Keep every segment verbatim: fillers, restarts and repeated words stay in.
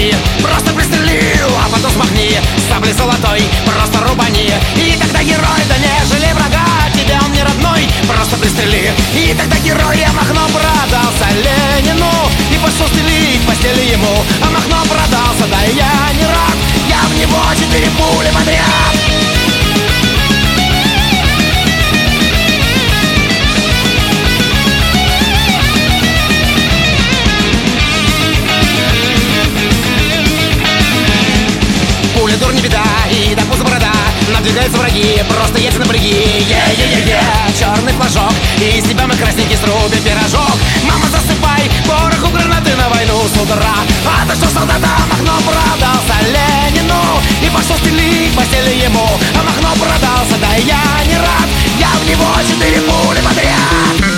смотри, просто пристрелил, а потом смахни саблей золотой, просто рубани. И тогда герой, да не жалей врага, тебе он не родной, просто пристрели. И тогда герой, я Махно продался Ленину и пошел стелить постели ему. А Махно продался, да и я не рад, я в него четыре пули подряд. Пуля дур не беда, и до пуза борода. Надвигаются враги, просто едь напряги. Е-е-е-е, черный флажок, и из тебя мы красненький срубим пирожок. Мама, засыпай, пороху гранаты на войну с утра. А ты что, солдата, Махно продался Ленину и пошел стелить постели ему. А Махно продался, да и я не рад, я в него четыре пули подряд.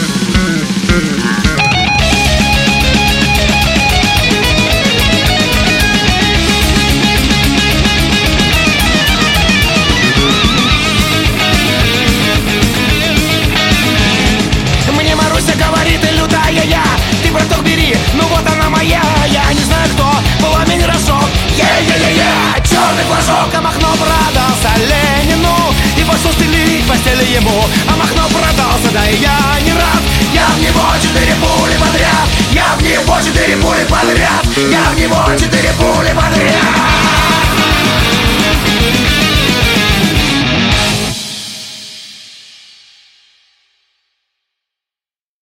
Говорит и лютая я, ты, браток, бери, ну вот она моя. Я не знаю кто, пламень рожок. Е-е-е-е, черный флажок. А Махно продался Ленину и пошел стелить постели ему. А Махно продался, да и я не рад, я в него четыре пули подряд. Я в него четыре пули подряд. Я в него четыре пули подряд.